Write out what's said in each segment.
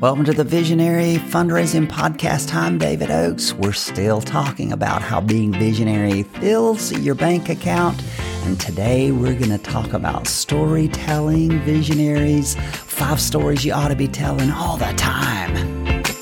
Welcome to the Visionary Fundraising Podcast. I'm David Oakes. We're still talking about how being visionary fills your bank account. And today we're going to talk about storytelling visionaries, 5 stories you ought to be telling all the time.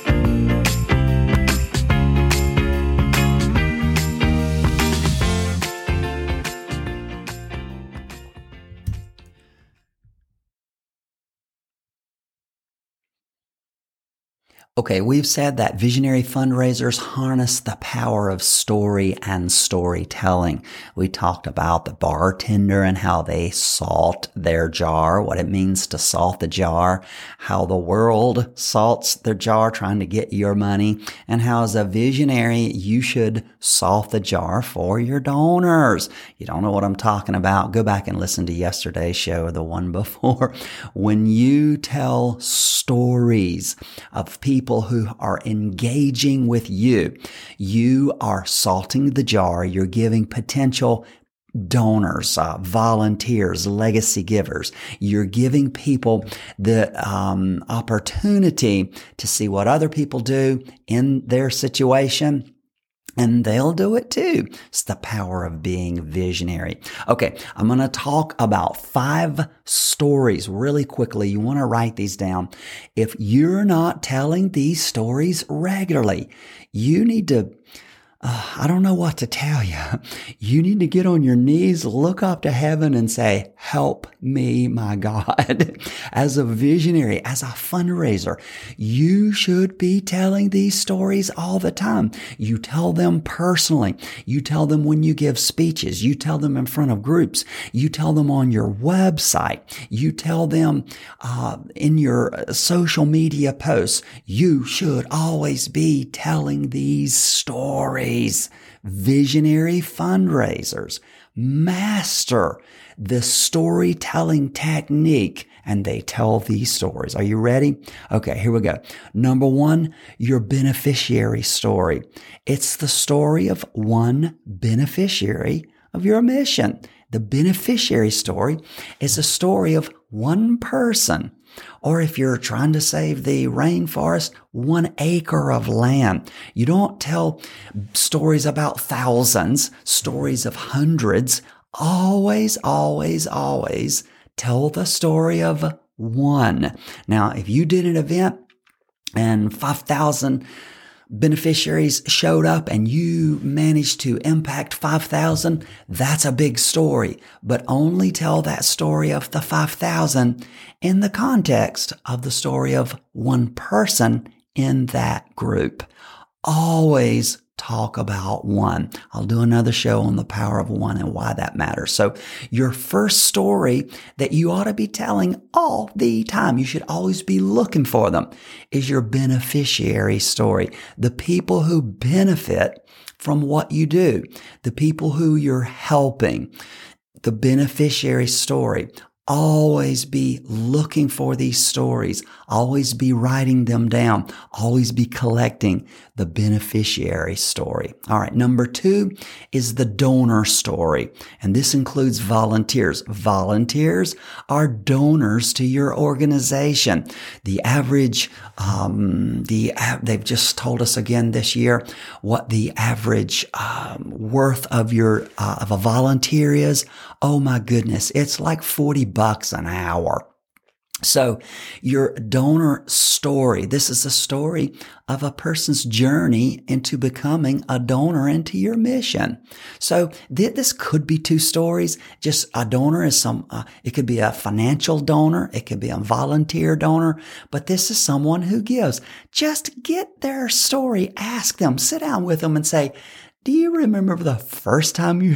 Okay, we've said that visionary fundraisers harness the power of story and storytelling. We talked about the bartender and how they salt their jar, what it means to salt the jar, how the world salts their jar trying to get your money, and how as a visionary, you should salt the jar for your donors. You don't know what I'm talking about? Go back and listen to yesterday's show or the one before. When you tell stories of people who are engaging with you, you are salting the jar. You're giving potential donors, volunteers, legacy givers. You're giving people the opportunity to see what other people do in their situation, and they'll do it too. It's the power of being visionary. Okay, I'm going to talk about 5 stories really quickly. You want to write these down. If you're not telling these stories regularly, you need to I don't know what to tell you. You need to get on your knees, look up to heaven and say, help me, my God. As a visionary, as a fundraiser, you should be telling these stories all the time. You tell them personally. You tell them when you give speeches. You tell them in front of groups. You tell them on your website. You tell them in your social media posts. You should always be telling these stories. Visionary fundraisers master the storytelling technique, and they tell these stories. Are you ready? Okay, here we go. Number 1, your beneficiary story. It's the story of one beneficiary of your mission. The beneficiary story is a story of one person. Or if you're trying to save the rainforest, 1 acre of land. You don't tell stories about thousands, stories of hundreds. Always, always, always tell the story of one. Now, if you did an event and 5,000 beneficiaries showed up and you managed to impact 5,000, that's a big story. But only tell that story of the 5,000 in the context of the story of one person in that group. Always talk about one. I'll do another show on the power of one and why that matters. So your first story that you ought to be telling all the time, you should always be looking for them, is your beneficiary story. The people who benefit from what you do, the people who you're helping, the beneficiary story. Always be looking for these stories. Always be writing them down. Always be collecting the beneficiary story. All right. Number 2 is the donor story. And this includes volunteers. Volunteers are donors to your organization. The average, they've just told us again this year what the average worth of of a volunteer is. Oh my goodness. It's like $40 an hour. So your donor story, this is a story of a person's journey into becoming a donor into your mission. So this could be 2 stories. Just a donor is it could be a financial donor. It could be a volunteer donor, but this is someone who gives. Just get their story. Ask them, sit down with them and say, do you remember the first time you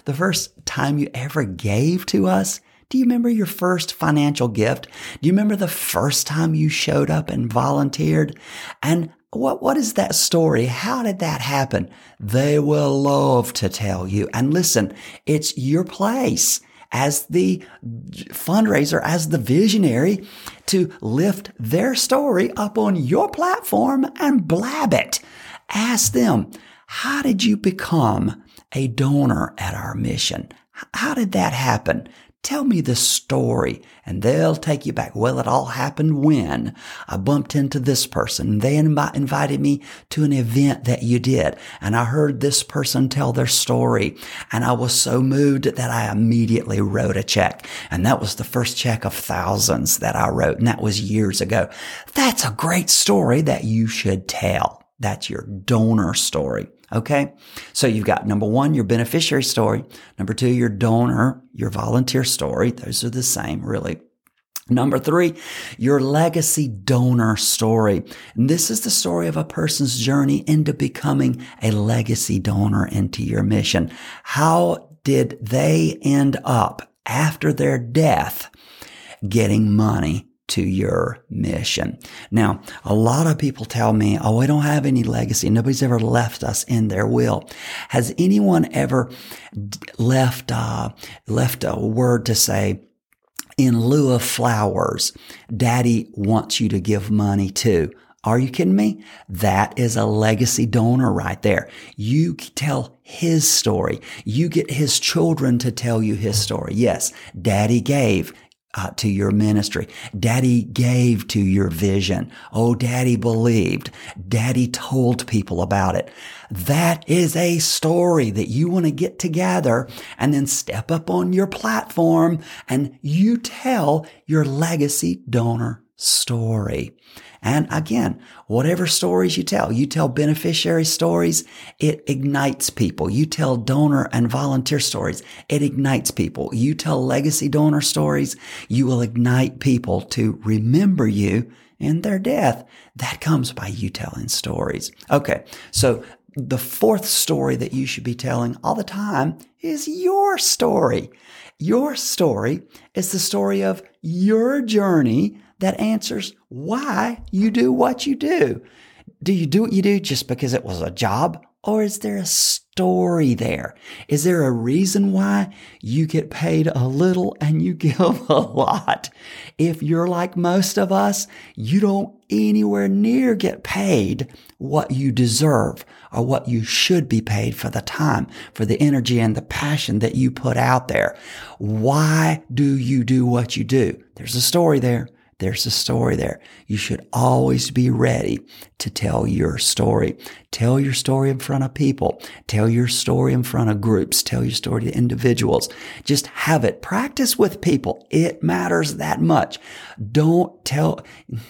ever gave to us? Do you remember your first financial gift? Do you remember the first time you showed up and volunteered? And what is that story? How did that happen? They will love to tell you. And listen, it's your place as the fundraiser, as the visionary, to lift their story up on your platform and blab it. Ask them, how did you become a donor at our mission? How did that happen? Tell me the story. And they'll take you back. Well, it all happened when I bumped into this person. They invited me to an event that you did. And I heard this person tell their story. And I was so moved that I immediately wrote a check. And that was the first check of thousands that I wrote. And that was years ago. That's a great story that you should tell. That's your donor story. Okay. So you've got number one, your beneficiary story. Number two, your donor, your volunteer story. Those are the same, really. Number three, your legacy donor story. And this is the story of a person's journey into becoming a legacy donor into your mission. How did they end up after their death getting money to your mission? Now, a lot of people tell me, oh, we don't have any legacy. Nobody's ever left us in their will. Has anyone ever left a word to say, in lieu of flowers, Daddy wants you to give money to? Are you kidding me? That is a legacy donor right there. You tell his story. You get his children to tell you his story. Yes, Daddy gave to your ministry. Daddy gave to your vision. Oh, Daddy believed. Daddy told people about it. That is a story that you want to get together and then step up on your platform and you tell your legacy donor story. And again, whatever stories you tell beneficiary stories, it ignites people. You tell donor and volunteer stories, it ignites people. You tell legacy donor stories, you will ignite people to remember you in their death. That comes by you telling stories. Okay, so the fourth story that you should be telling all the time is your story. Your story is the story of your journey that answers why you do what you do. Do you do what you do just because it was a job? Or is there a story there? Is there a reason why you get paid a little and you give a lot? If you're like most of us, you don't anywhere near get paid what you deserve or what you should be paid for the time, for the energy and the passion that you put out there. Why do you do what you do? There's a story there. There's a story there. You should always be ready to tell your story. Tell your story in front of people. Tell your story in front of groups. Tell your story to individuals. Just have it. Practice with people. It matters that much. Don't tell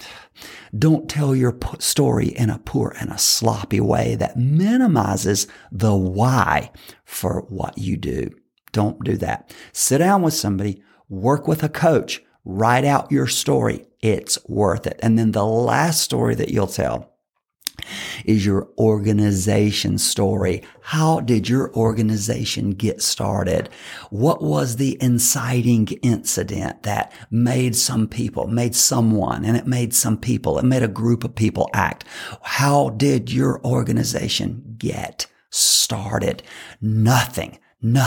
your story in a poor and a sloppy way that minimizes the why for what you do. Don't do that. Sit down with somebody. Work with a coach. Write out your story. It's worth it. And then the last story that you'll tell is your organization story. How did your organization get started? What was the inciting incident that made someone, and it made some people, it made a group of people act? How did your organization get started? Nothing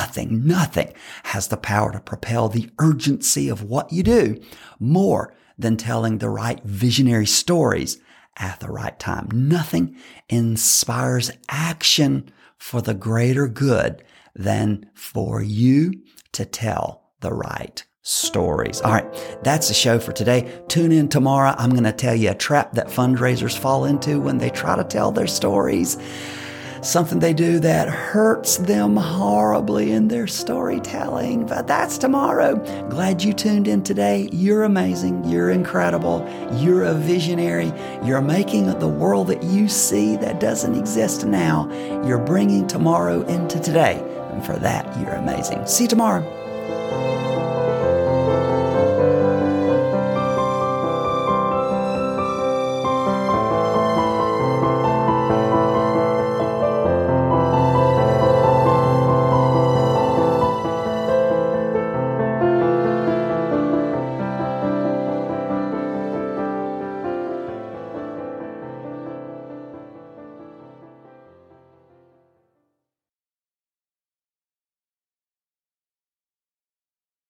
has the power to propel the urgency of what you do more than telling the right visionary stories at the right time. Nothing inspires action for the greater good than for you to tell the right stories. All right, that's the show for today. Tune in tomorrow. I'm going to tell you a trap that fundraisers fall into when they try to tell their stories. Something they do that hurts them horribly in their storytelling. But that's tomorrow. Glad you tuned in today. You're amazing. You're incredible. You're a visionary. You're making the world that you see that doesn't exist now. You're bringing tomorrow into today. And for that, you're amazing. See you tomorrow.